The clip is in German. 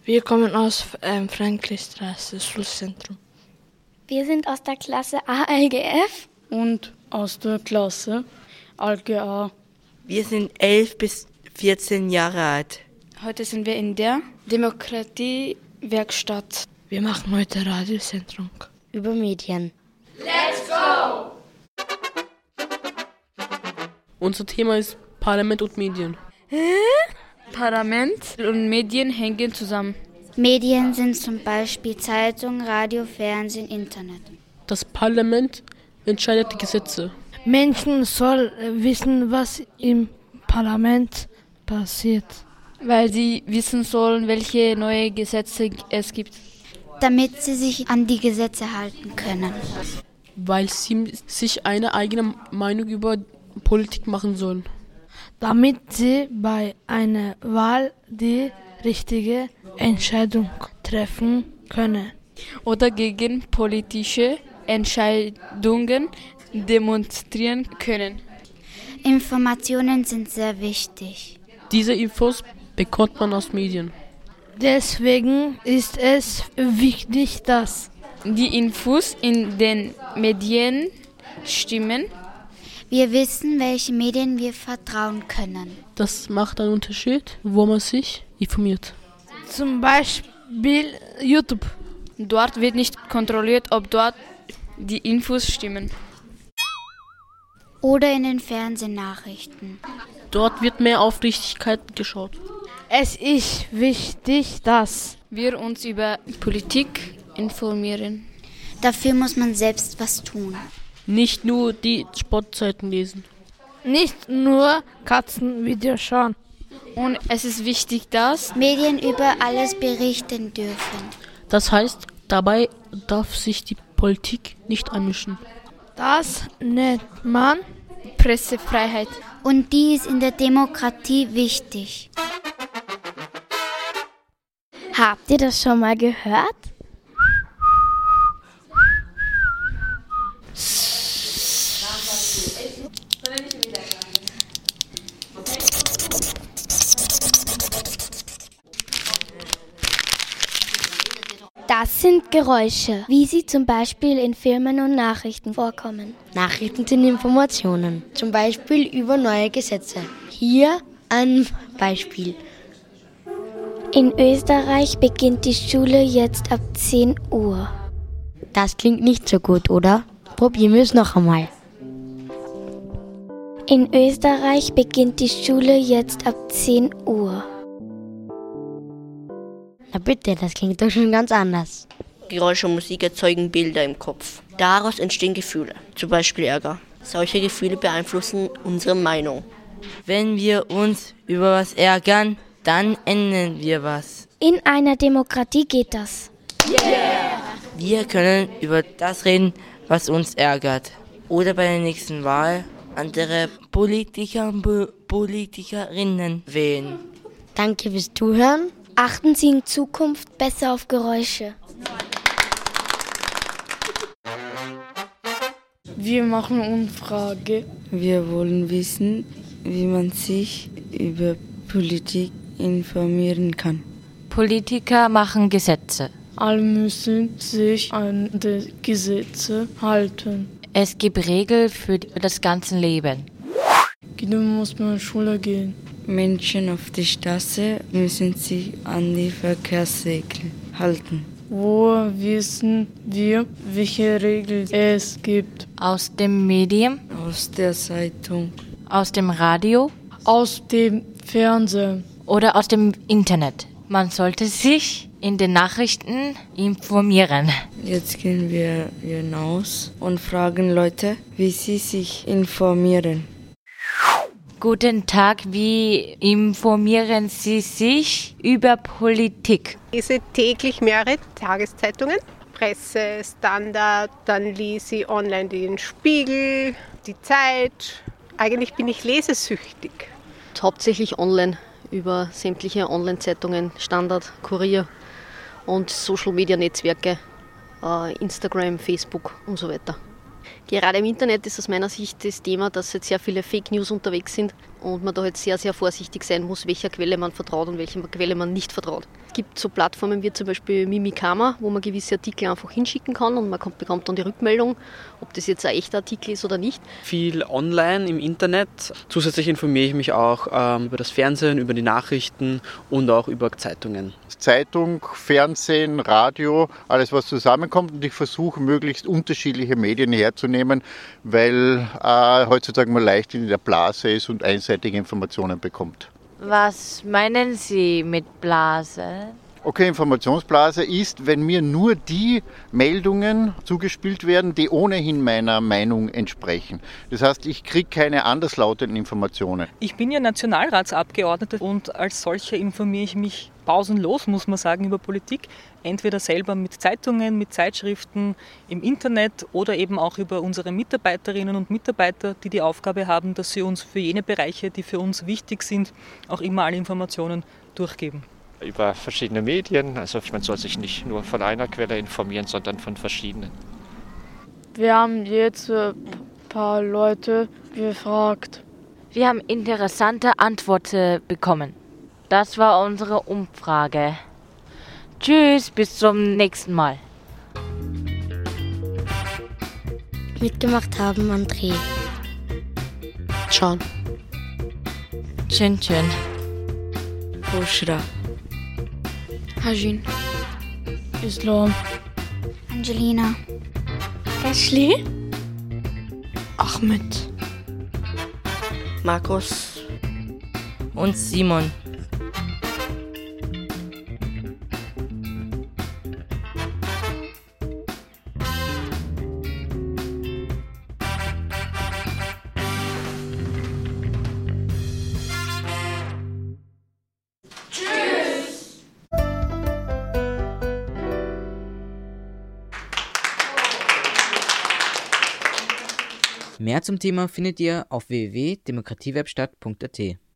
Wir kommen aus Franklinstraße, Schulzentrum. Wir sind aus der Klasse ALGF. Und aus der Klasse ALGA. Wir sind 11 bis 14 Jahre alt. Heute sind wir in der Demokratiewerkstatt. Wir machen heute Radiosendung über Medien. Let's go! Unser Thema ist Parlament und Medien. Parlament und Medien hängen zusammen. Medien sind zum Beispiel Zeitung, Radio, Fernsehen, Internet. Das Parlament entscheidet die Gesetze. Menschen sollen wissen, was im Parlament passiert. Weil sie wissen sollen, welche neue Gesetze es gibt. Damit sie sich an die Gesetze halten können. Weil sie sich eine eigene Meinung über Politik machen sollen. Damit sie bei einer Wahl die richtige Entscheidung treffen können. Oder gegen politische Entscheidungen demonstrieren können. Informationen sind sehr wichtig. Diese Infos bekommt man aus Medien. Deswegen ist es wichtig, dass die Infos in den Medien stimmen. Wir wissen, welche Medien wir vertrauen können. Das macht einen Unterschied, wo man sich informiert. Zum Beispiel YouTube. Dort wird nicht kontrolliert, ob dort die Infos stimmen. Oder in den Fernsehnachrichten. Dort wird mehr auf Richtigkeit geschaut. Es ist wichtig, dass wir uns über Politik informieren. Dafür muss man selbst was tun. Nicht nur die Sportzeiten lesen. Nicht nur Katzenvideos schauen. Und es ist wichtig, dass Medien über alles berichten dürfen. Das heißt, dabei darf sich die Politik nicht einmischen. Das nennt man Pressefreiheit. Und die ist in der Demokratie wichtig. Habt ihr das schon mal gehört? Das sind Geräusche, wie sie zum Beispiel in Filmen und Nachrichten vorkommen. Nachrichten sind Informationen, zum Beispiel über neue Gesetze. Hier ein Beispiel. In Österreich beginnt die Schule jetzt ab 10 Uhr. Das klingt nicht so gut, oder? Probieren wir es noch einmal. In Österreich beginnt die Schule jetzt ab 10 Uhr. Na bitte, das klingt doch schon ganz anders. Geräusche und Musik erzeugen Bilder im Kopf. Daraus entstehen Gefühle, zum Beispiel Ärger. Solche Gefühle beeinflussen unsere Meinung. Wenn wir uns über was ärgern, dann ändern wir was. In einer Demokratie geht das. Yeah! Wir können über das reden, was uns ärgert. Oder bei der nächsten Wahl andere Politiker und Politikerinnen wählen. Danke fürs Zuhören. Achten Sie in Zukunft besser auf Geräusche. Wir machen Umfrage. Wir wollen wissen, wie man sich über Politik informieren kann. Politiker machen Gesetze. Alle müssen sich an die Gesetze halten. Es gibt Regeln für das ganze Leben. Kinder muss man in die Schule gehen. Menschen auf der Straße müssen sich an die Verkehrsregeln halten. Wo wissen wir, welche Regeln es gibt? Aus dem Medium? Aus der Zeitung. Aus dem Radio? Aus dem Fernsehen. Oder aus dem Internet. Man sollte sich in den Nachrichten informieren. Jetzt gehen wir hinaus und fragen Leute, wie sie sich informieren. Guten Tag, wie informieren Sie sich über Politik? Ich lese täglich mehrere Tageszeitungen, Presse, Standard, dann lese ich online den Spiegel, die Zeit. Eigentlich bin ich lesesüchtig. Hauptsächlich online, über sämtliche Online-Zeitungen, Standard, Kurier und Social-Media-Netzwerke, Instagram, Facebook und so weiter. Gerade im Internet ist aus meiner Sicht das Thema, dass jetzt sehr viele Fake News unterwegs sind und man da halt sehr, sehr vorsichtig sein muss, welcher Quelle man vertraut und welcher Quelle man nicht vertraut. Es gibt so Plattformen wie zum Beispiel Mimikama, wo man gewisse Artikel einfach hinschicken kann und man bekommt dann die Rückmeldung, ob das jetzt ein echter Artikel ist oder nicht. Viel online im Internet. Zusätzlich informiere ich mich auch über das Fernsehen, über die Nachrichten und auch über Zeitungen. Zeitung, Fernsehen, Radio, alles was zusammenkommt, und ich versuche möglichst unterschiedliche Medien herzunehmen, weil heutzutage man leicht in der Blase ist und einseitige Informationen bekommt. Was meinen Sie mit Blase? Okay, Informationsblase ist, wenn mir nur die Meldungen zugespielt werden, die ohnehin meiner Meinung entsprechen. Das heißt, ich kriege keine anderslautenden Informationen. Ich bin ja Nationalratsabgeordnete und als solche informiere ich mich pausenlos, muss man sagen, über Politik. Entweder selber mit Zeitungen, mit Zeitschriften, im Internet oder eben auch über unsere Mitarbeiterinnen und Mitarbeiter, die die Aufgabe haben, dass sie uns für jene Bereiche, die für uns wichtig sind, auch immer alle Informationen durchgeben. Über verschiedene Medien, also man soll sich nicht nur von einer Quelle informieren, sondern von verschiedenen. Wir haben jetzt ein paar Leute gefragt. Wir haben interessante Antworten bekommen. Das war unsere Umfrage. Tschüss, bis zum nächsten Mal. Mitgemacht haben André, Can, Chin. Bushra, Hajin, Islam, Angelina, Ashley, Ahmed, Markus und Simon. Mehr zum Thema findet ihr auf www.demokratiewebstadt.at.